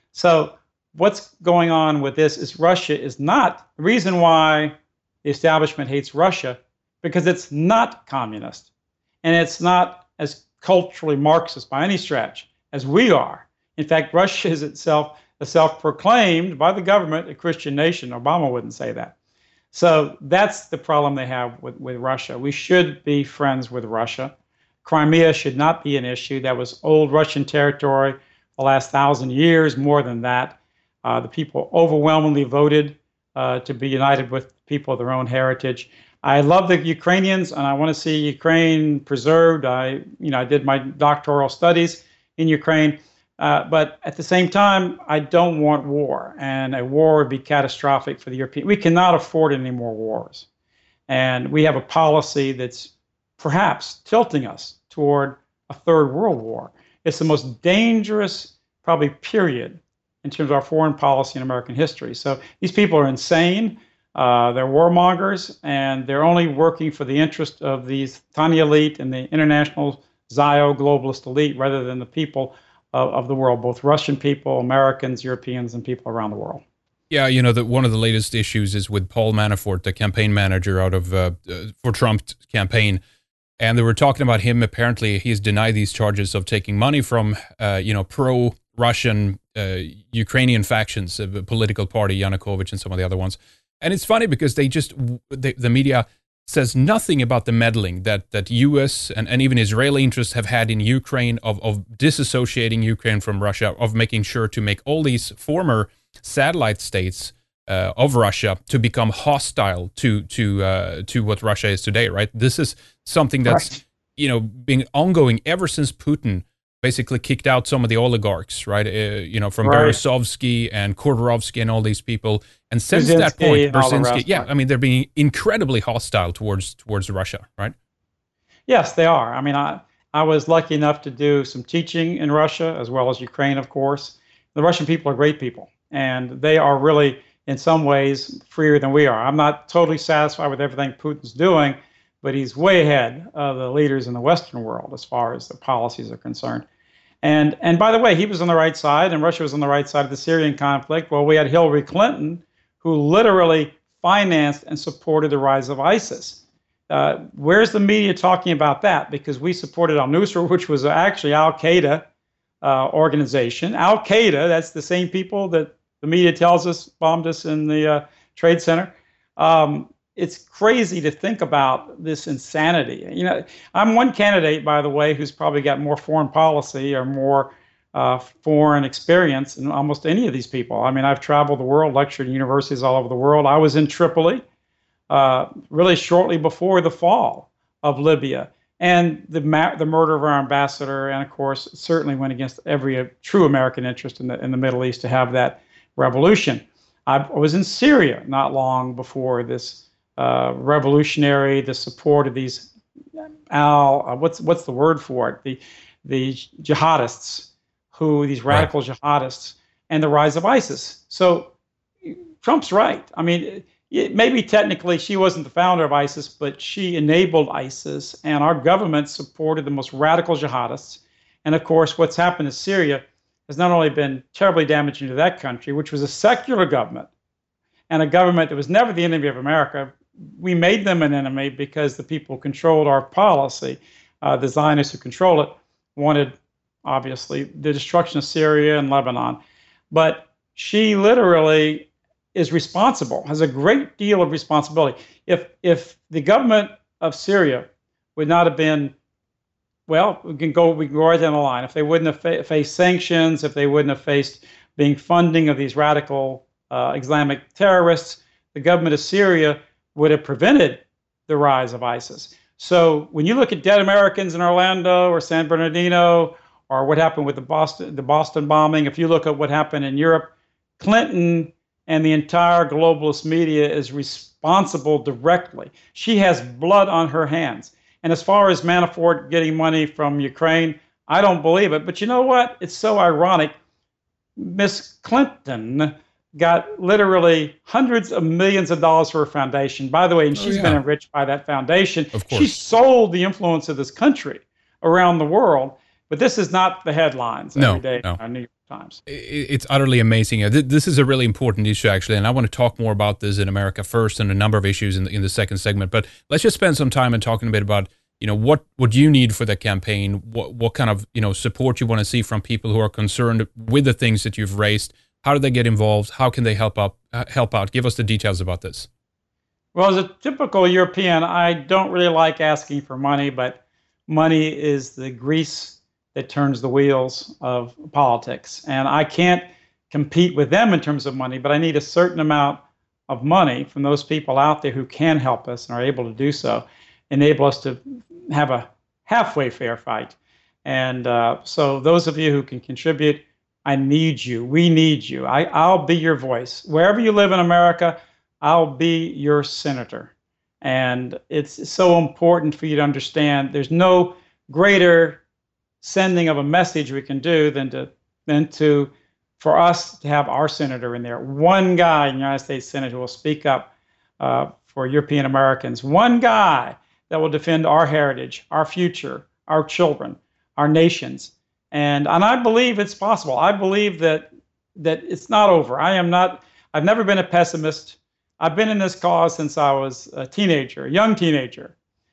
So what's going on with this is Russia is not, the reason why the establishment hates Russia, because it's not communist, and it's not as culturally Marxist by any stretch as we are. In fact, Russia is itself a self-proclaimed by the government a Christian nation. Obama wouldn't say that. So that's the problem they have with, with Russia. We should be friends with Russia. Crimea should not be an issue. That was old Russian territory the last thousand years, more than that. Uh, the people overwhelmingly voted uh, to be united with people of their own heritage. I love the Ukrainians, and I want to see Ukraine preserved. I, you know, I did my doctoral studies in Ukraine. Uh, but at the same time, I don't want war, and a war would be catastrophic for the European. We cannot afford any more wars. And we have a policy that's perhaps tilting us toward a third world war. It's the most dangerous, probably, period in terms of our foreign policy in American history. So these people are insane. Uh, they're warmongers, and they're only working for the interest of these tiny elite and the international Zio globalist elite rather than the people Of, of the world, both Russian people, Americans, Europeans, and people around the world. Yeah, you know, that one of the latest issues is with Paul Manafort, the campaign manager out of uh, uh, for Trump's campaign, and they were talking about him. Apparently, he's denied these charges of taking money from, uh, you know, pro-Russian uh, Ukrainian factions, of a political party, Yanukovych and some of the other ones. And it's funny because they just they, the media says nothing about the meddling that that U S and, and even Israeli interests have had in Ukraine of, of disassociating Ukraine from Russia, of making sure to make all these former satellite states uh, of Russia to become hostile to to uh, to what Russia is today, right? This is something that's, right, you know, been ongoing ever since Putin basically kicked out some of the oligarchs, right? Uh, you know, from right. Berezovsky and Khodorkovsky and all these people. And since Brzezinski that point, Brzezinski, yeah, I mean, they're being incredibly hostile towards towards Russia, right? Yes, they are. I mean, I, I was lucky enough to do some teaching in Russia, as well as Ukraine, of course. The Russian people are great people, and they are really, in some ways, freer than we are. I'm not totally satisfied with everything Putin's doing, but he's way ahead of the leaders in the Western world as far as the policies are concerned. And and by the way, he was on the right side, and Russia was on the right side of the Syrian conflict. Well, we had Hillary Clinton, who literally financed and supported the rise of ISIS. Uh, where's the media talking about that? Because we supported al-Nusra, which was actually al-Qaeda uh, organization. Al-Qaeda, that's the same people that the media tells us bombed us in the uh, Trade Center. Um, It's crazy to think about this insanity. You know, I'm one candidate, by the way, who's probably got more foreign policy or more uh, foreign experience than almost any of these people. I mean, I've traveled the world, lectured in universities all over the world. I was in Tripoli uh, really shortly before the fall of Libya. And the ma- the murder of our ambassador, and of course, it certainly went against every uh, true American interest in the in the Middle East to have that revolution. I was in Syria not long before this uh, revolutionary, the support of these al uh, what's what's the word for it? The the jihadists, who these radical right. jihadists, and the rise of ISIS. So Trump's right. I mean, it, maybe technically she wasn't the founder of ISIS, but she enabled ISIS, and our government supported the most radical jihadists. And of course, what's happened in Syria has not only been terribly damaging to that country, which was a secular government, and a government that was never the enemy of America. We made them an enemy because the people who controlled our policy, uh, the Zionists who control it, wanted, obviously, the destruction of Syria and Lebanon. But she literally is responsible, has a great deal of responsibility. If if the government of Syria would not have been, well, we can go we can go right down the line. If they wouldn't have fa- faced sanctions, if they wouldn't have faced being funding of these radical uh, Islamic terrorists, the government of Syria would have prevented the rise of ISIS. So when you look at dead Americans in Orlando or San Bernardino, or what happened with the Boston the Boston bombing, if you look at what happened in Europe, Clinton and the entire globalist media is responsible directly. She has blood on her hands. And as far as Manafort getting money from Ukraine, I don't believe it. But you know what? It's so ironic. Miss Clinton got literally hundreds of millions of dollars for her foundation. By the way, and she's oh, yeah. been enriched by that foundation. Of course. She sold the influence of this country around the world. But this is not the headlines no, every day no. on New York Times. It's utterly amazing. This is a really important issue, actually, and I want to talk more about this in America first and a number of issues in the, in the second segment. But let's just spend some time and talking a bit about, you know, what, what you need for the campaign, what, what kind of, you know, support you want to see from people who are concerned with the things that you've raised. How do they get involved? How can they help up, uh, help out? Give us the details about this. Well, as a typical European, I don't really like asking for money, but money is the grease that turns the wheels of politics. And I can't compete with them in terms of money, but I need a certain amount of money from those people out there who can help us and are able to do so, enable us to have a halfway fair fight. And uh, so those of you who can contribute, I need you. We need you. I, I'll be your voice. Wherever you live in America, I'll be your senator. And it's so important for you to understand there's no greater sending of a message we can do than to than to for us to have our senator in there. One guy in the United States Senate who will speak up uh, for European Americans. One guy that will defend our heritage, our future, our children, our nations. And and I believe it's possible. I believe that that it's not over. I am not. I've never been a pessimist. I've been in this cause since I was a teenager, a young teenager.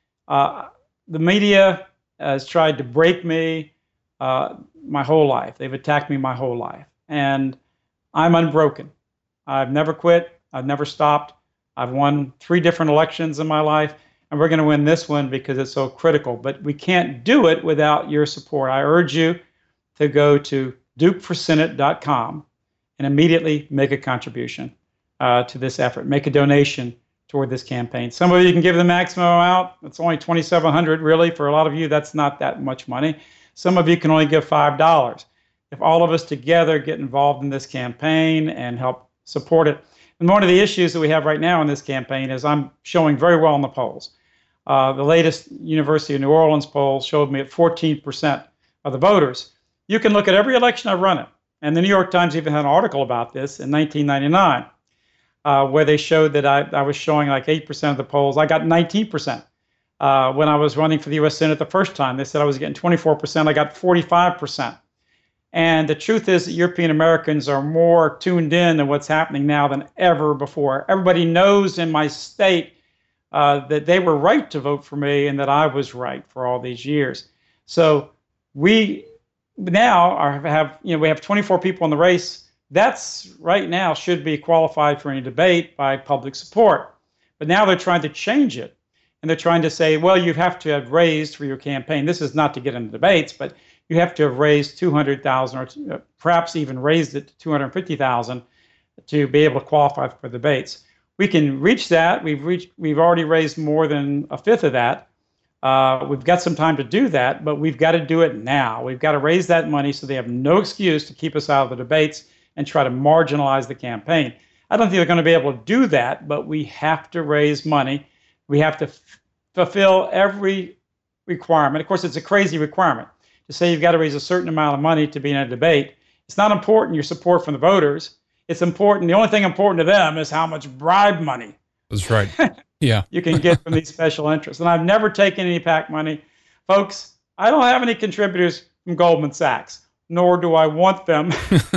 Uh, the media has tried to break me uh, my whole life. They've attacked me my whole life. And I'm unbroken. I've never quit. I've never stopped. I've won three different elections in my life, and we're going to win this one because it's so critical. But we can't do it without your support. I urge you to go to duke for senate dot com and immediately make a contribution uh, to this effort. Make a donation toward this campaign. Some of you can give the maximum amount. It's only twenty-seven hundred dollars, really. For a lot of you, that's not that much money. Some of you can only give five dollars. If all of us together get involved in this campaign and help support it. And one of the issues that we have right now in this campaign is I'm showing very well in the polls. Uh, the latest University of New Orleans poll showed me at fourteen percent of the voters. You can look at every election I've run it. And the New York Times even had an article about this in nineteen ninety-nine. Uh, where they showed that I, I was showing like eight percent of the polls. I got nineteen percent. Uh, when I was running for the U S Senate the first time, they said I was getting twenty-four percent. I got forty-five percent. And the truth is that European Americans are more tuned in to what's happening now than ever before. Everybody knows in my state uh, that they were right to vote for me and that I was right for all these years. So we now are, have, you know, we have twenty-four people in the race. That's right now should be qualified for any debate by public support. But now they're trying to change it. And they're trying to say, well, you have to have raised for your campaign. This is not to get into debates, but you have to have raised two hundred thousand dollars or perhaps even raised it to two hundred fifty thousand dollars to be able to qualify for debates. we can reach that. We've reached. We've already raised more than a fifth of that. Uh, we've got some time to do that, but we've got to do it now. We've got to raise that money so they have no excuse to keep us out of the debates and try to marginalize the campaign. I don't think they're going to be able to do that, but we have to raise money. We have to f- fulfill every requirement. Of course, it's a crazy requirement to say you've got to raise a certain amount of money to be in a debate. It's not important, your support from the voters. It's important. The only thing important to them is how much bribe money. That's right. Yeah. you can get from these special interests. And I've never taken any PAC money. Folks, I don't have any contributors from Goldman Sachs, nor do I want them.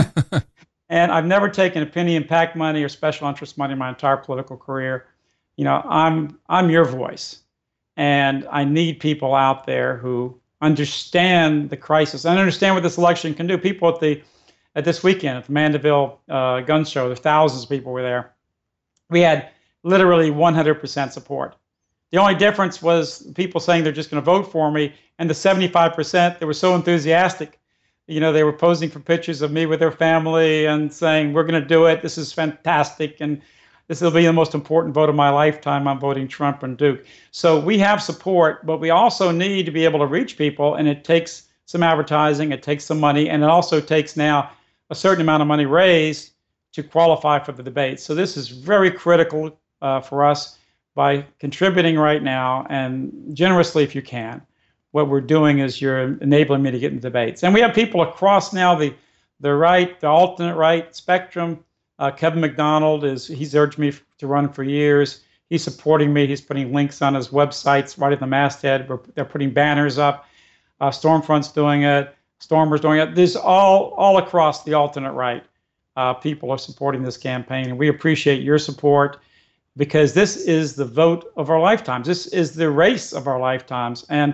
And I've never taken a penny in PAC money or special interest money in my entire political career. You know, I'm I'm your voice. And I need people out there who understand the crisis and understand what this election can do. People at the at this weekend at the Mandeville uh, gun show, there thousands of people were there. We had literally one hundred percent support. The only difference was people saying they're just going to vote for me, and the seventy-five percent that were so enthusiastic, you know, they were posing for pictures of me with their family and saying, we're going to do it, this is fantastic, and this will be the most important vote of my lifetime. I'm voting Trump and Duke. So we have support, but we also need to be able to reach people, and it takes some advertising, it takes some money, and it also takes now a certain amount of money raised to qualify for the debate. So this is very critical uh, for us. By contributing right now, and generously if you can, what we're doing is you're enabling me to get in debates. And we have people across now the the right, the alternate right spectrum. Uh, Kevin McDonald is he's urged me to run for years. He's supporting me. He's putting links on his websites right at the masthead. We're, they're putting banners up. Uh, Stormfront's doing it. Stormer's doing it. There's all all across the alternate right. Uh, people are supporting this campaign, and we appreciate your support. Because this is the vote of our lifetimes. This is the race of our lifetimes. And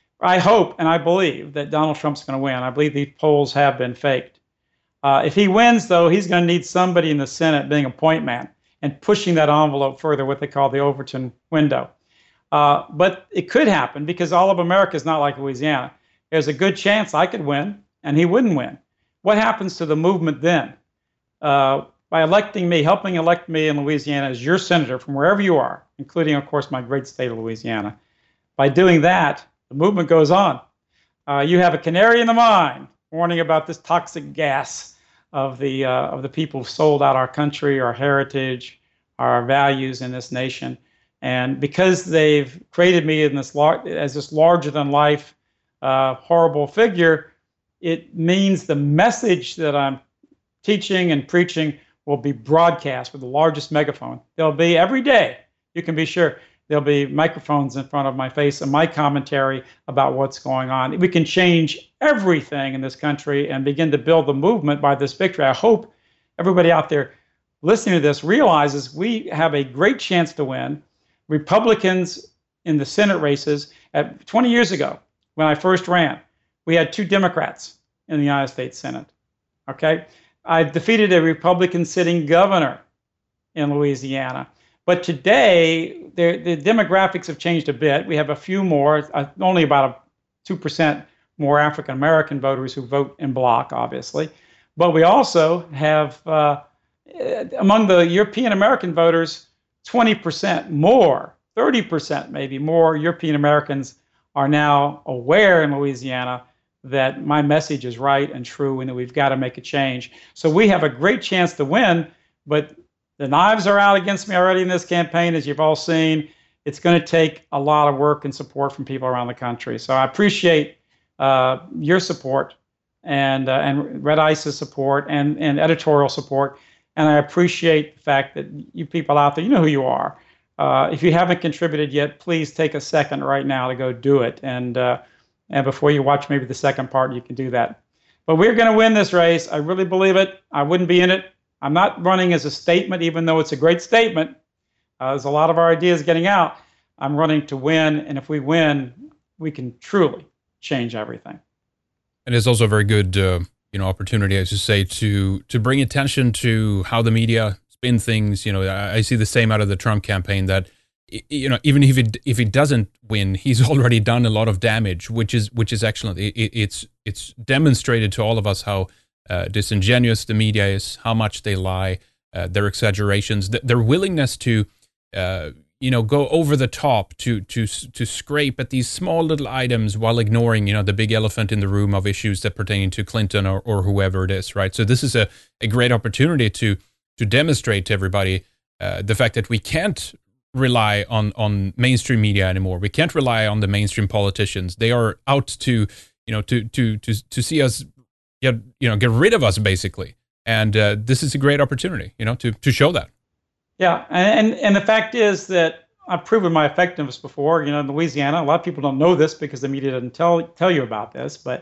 I hope and I believe that Donald Trump's going to win. I believe these polls have been faked. Uh, if he wins, though, he's going to need somebody in the Senate being a point man and pushing that envelope further, what they call the Overton window. Uh, but it could happen because all of America is not like Louisiana. There's a good chance I could win and he wouldn't win. What happens to the movement then? Uh, By electing me, helping elect me in Louisiana as your senator from wherever you are, including, of course, my great state of Louisiana. By doing that, the movement goes on. Uh, you have a canary in the mine warning about this toxic gas of the uh, of the people who sold out our country, our heritage, our values in this nation. And because they've created me in this lar- as this larger-than-life, uh, horrible figure, it means the message that I'm teaching and preaching will be broadcast with the largest megaphone. There'll be every day, you can be sure, there'll be microphones in front of my face and my commentary about what's going on. We can change everything in this country and begin to build the movement by this victory. I hope everybody out there listening to this realizes we have a great chance to win. Republicans in the Senate races, at twenty years ago, when I first ran, we had two Democrats in the United States Senate, okay? I defeated a Republican sitting governor in Louisiana. But today, the demographics have changed a bit. We have a few more, uh, only about a two percent more African-American voters who vote in bloc, obviously. But we also have, uh, among the European-American voters, twenty percent more, thirty percent maybe more European-Americans are now aware in Louisiana that my message is right and true and that we've got to make a change. So we have a great chance to win, but the knives are out against me already in this campaign, as you've all seen. It's going to take a lot of work and support from people around the country. So I appreciate uh, your support and uh, and Red Ice's support and, and editorial support. And I appreciate the fact that you people out there, you know who you are. Uh, if you haven't contributed yet, please take a second right now to go do it. And uh, And before you watch maybe the second part, you can do that. But we're going to win this race. I really believe it. I wouldn't be in it. I'm not running as a statement, even though it's a great statement. Uh, there's a lot of our ideas getting out. I'm running to win. And if we win, we can truly change everything. And it's also a very good uh, you know, opportunity, as you say, to to bring attention to how the media spin things. You know, I, I see the same out of the Trump campaign that, you know, even if he if he doesn't win, he's already done a lot of damage, which is which is excellent. It, it, it's it's demonstrated to all of us how uh, disingenuous the media is, how much they lie, uh, their exaggerations, th- their willingness to, uh, you know, go over the top to to to scrape at these small little items while ignoring, you know, the big elephant in the room of issues that pertain to Clinton or, or whoever it is, right? So this is a, a great opportunity to to demonstrate to everybody uh, the fact that we can't rely on on mainstream media anymore. We can't rely on the mainstream politicians. They are out to, you know, to to to to see us get, you know, get rid of us basically. And uh, this is a great opportunity, you know, to to show that. Yeah, and and the fact is that I've proven my effectiveness before. You know, in Louisiana, a lot of people don't know this because the media doesn't tell tell you about this. But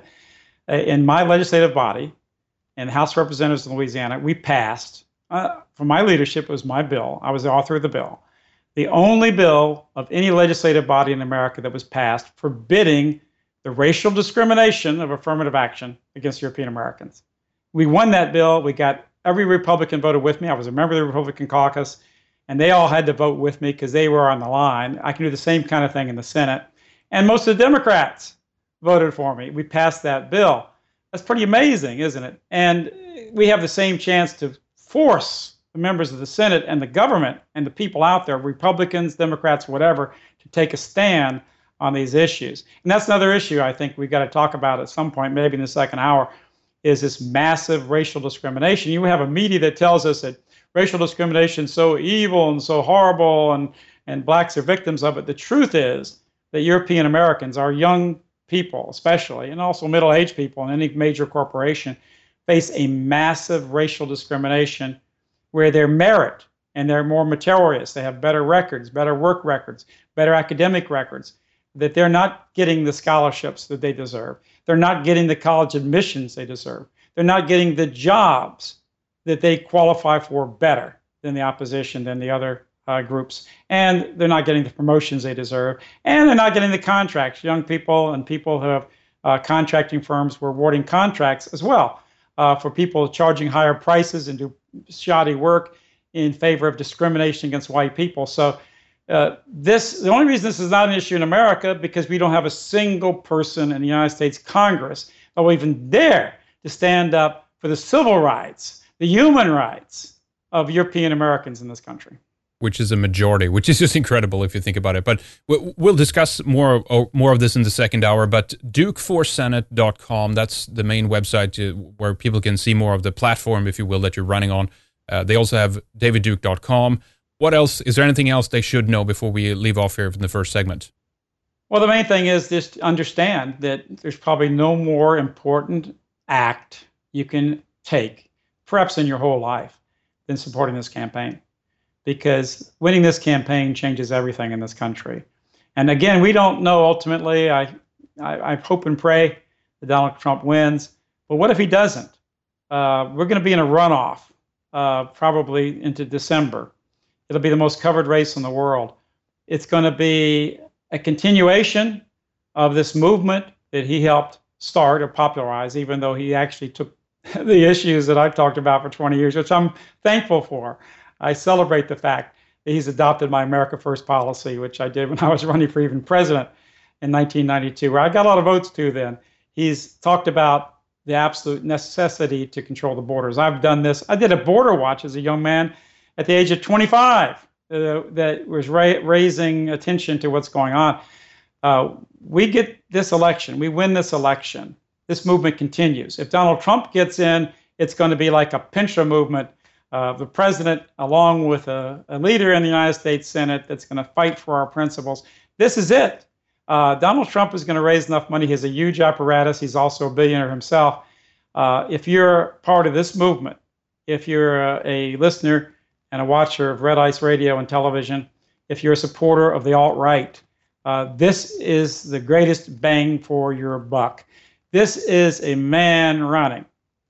in my legislative body, in the House of Representatives in Louisiana, we passed. Uh, for my leadership, it was my bill. I was the author of the bill. The only bill of any legislative body in America that was passed forbidding the racial discrimination of affirmative action against European Americans. We won that bill. We got every Republican voted with me. I was a member of the Republican caucus, and they all had to vote with me because they were on the line. I can do the same kind of thing in the Senate. And most of the Democrats voted for me. We passed that bill. That's pretty amazing, isn't it? And we have the same chance to force the members of the Senate and the government and the people out there, Republicans, Democrats, whatever, to take a stand on these issues. And that's another issue I think we've got to talk about at some point, maybe in the second hour, is this massive racial discrimination. You have a media that tells us that racial discrimination is so evil and so horrible and, and blacks are victims of it. The truth is that European Americans, our young people especially, and also middle-aged people in any major corporation, face a massive racial discrimination where their merit and they're more meritorious, they have better records, better work records, better academic records, that they're not getting the scholarships that they deserve. They're not getting the college admissions they deserve. They're not getting the jobs that they qualify for better than the opposition, than the other uh, groups. And they're not getting the promotions they deserve. And they're not getting the contracts. Young people and people who have uh, contracting firms were awarding contracts as well uh, for people charging higher prices and do shoddy work in favor of discrimination against white people. So uh, this, the only reason this is not an issue in America, because we don't have a single person in the United States Congress that will even dare to stand up for the civil rights, the human rights of European Americans in this country. Which is a majority, which is just incredible if you think about it. But we'll discuss more more of this in the second hour. But duke for senate dot com, that's the main website where people can see more of the platform, if you will, that you're running on. Uh, they also have david duke dot com. What else? Is there anything else they should know before we leave off here from the first segment? Well, the main thing is just understand that there's probably no more important act you can take, perhaps in your whole life, than supporting this campaign. Because winning this campaign changes everything in this country. And again, we don't know ultimately. I, I, I hope and pray that Donald Trump wins. But what if he doesn't? Uh, we're going to be in a runoff uh, probably into December. It'll be the most covered race in the world. It's going to be a continuation of this movement that he helped start or popularize, even though he actually took the issues that I've talked about for twenty years, which I'm thankful for. I celebrate the fact that he's adopted my America First policy, which I did when I was running for even president in nineteen ninety-two, where I got a lot of votes too then. He's talked about the absolute necessity to control the borders. I've done this. I did a border watch as a young man at the age of twenty-five uh, that was ra- raising attention to what's going on. Uh, we get this election. We win this election. This movement continues. If Donald Trump gets in, it's going to be like a Pinchot movement. Uh, the president, along with a, a leader in the United States Senate that's going to fight for our principles. This is it. Uh, Donald Trump is going to raise enough money. He has a huge apparatus. He's also a billionaire himself. Uh, if you're part of this movement, if you're a, a listener and a watcher of Red Ice Radio and television, if you're a supporter of the alt-right, uh, this is the greatest bang for your buck. This is a man running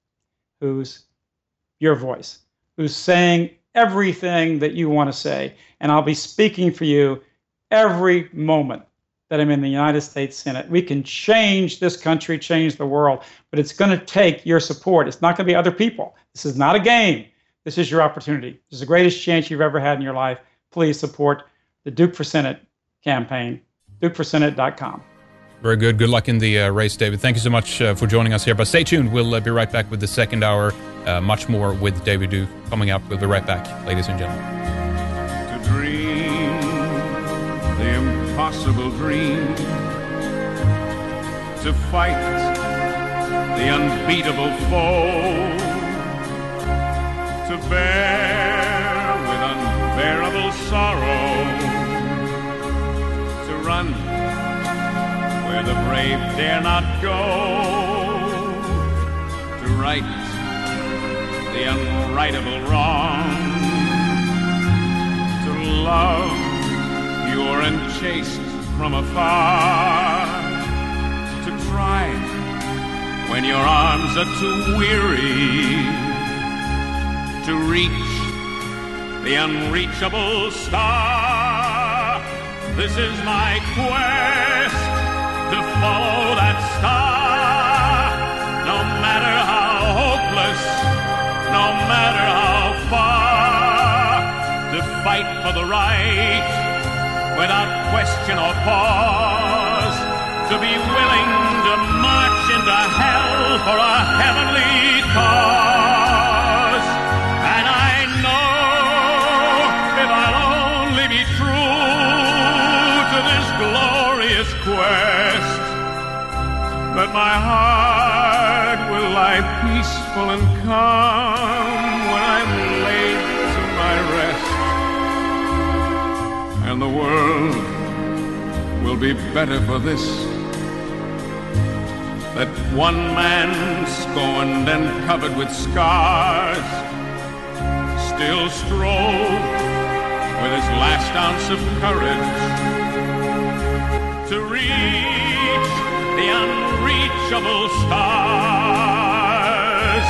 who's your voice, who's saying everything that you want to say. And I'll be speaking for you every moment that I'm in the United States Senate. We can change this country, change the world, but it's going to take your support. It's not going to be other people. This is not a game. This is your opportunity. This is the greatest chance you've ever had in your life. Please support the Duke for Senate campaign, duke for senate dot com. Very good. Good luck in the uh, race, David. Thank you so much uh, for joining us here. But stay tuned. We'll uh, be right back with the second hour. Uh, much more with David Duke coming up. We'll be right back, ladies and gentlemen. To dream the impossible dream, to fight the unbeatable foe, to bear with unbearable sorrow, to run where the brave dare not go, to right the unrightable wrong, to love pure and chaste from afar, to try when your arms are too weary, to reach the unreachable star. This is my quest, to follow that star, no matter how hopeless, no matter how far, to fight for the right without question or pause, to be willing to march into hell for a heavenly cause. And I know if I'll only be true to this glorious quest, that my heart will lie peaceful and calm when I'm laid to my rest, and the world will be better for this, that one man scorned and covered with scars still strove with his last ounce of courage to reach the unreachable stars.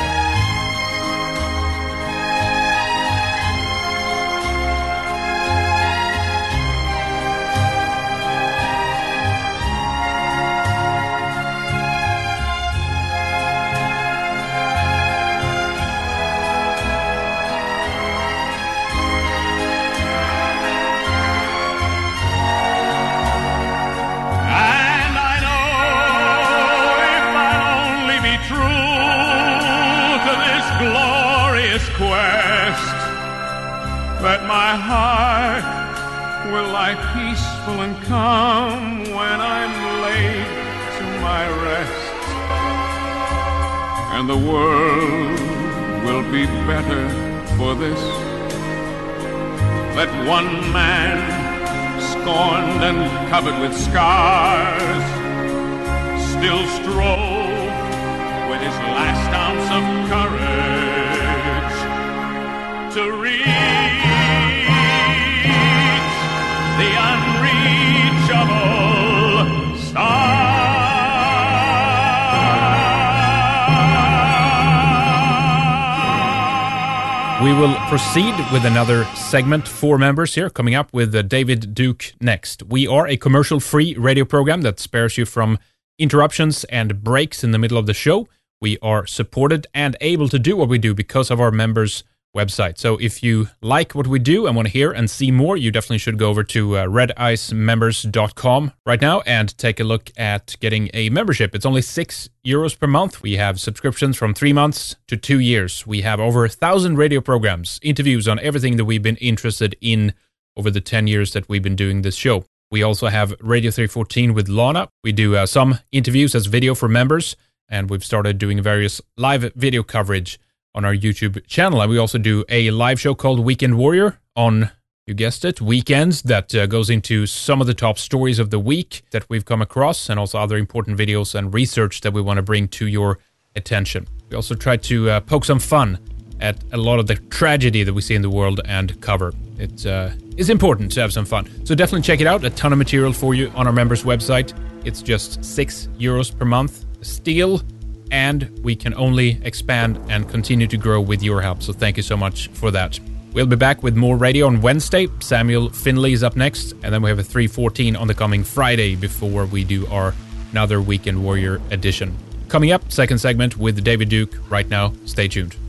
Quest, that my heart will lie peaceful and calm when I'm laid to my rest, and the world will be better for this, that one man scorned and covered with scars still strove with his last ounce of courage to reach the unreachable star. We will proceed with another segment for members here, coming up with uh, David Duke next. We are a commercial-free radio program that spares you from interruptions and breaks in the middle of the show. We are supported and able to do what we do because of our members' website. So if you like what we do and want to hear and see more, you definitely should go over to uh, red ice members dot com right now and take a look at getting a membership. It's only six euros per month. We have subscriptions from three months to two years. We have over a thousand radio programs, interviews on everything that we've been interested in over the ten years that we've been doing this show. We also have Radio three fourteen with Lana. We do uh, some interviews as video for members, and we've started doing various live video coverage on our YouTube channel. And we also do a live show called Weekend Warrior on, you guessed it, weekends that uh, goes into some of the top stories of the week that we've come across, and also other important videos and research that we want to bring to your attention. We also try to uh, poke some fun at a lot of the tragedy that we see in the world and cover. It uh, is important to have some fun. So definitely check it out. A ton of material for you on our members' website. It's just six euros per month. Still, and we can only expand and continue to grow with your help. So thank you so much for that. We'll be back with more radio on Wednesday. Samuel Finley is up next, and then we have a three fourteen on the coming Friday before we do our another Weekend Warrior edition. Coming up, second segment with David Duke. Right now, stay tuned.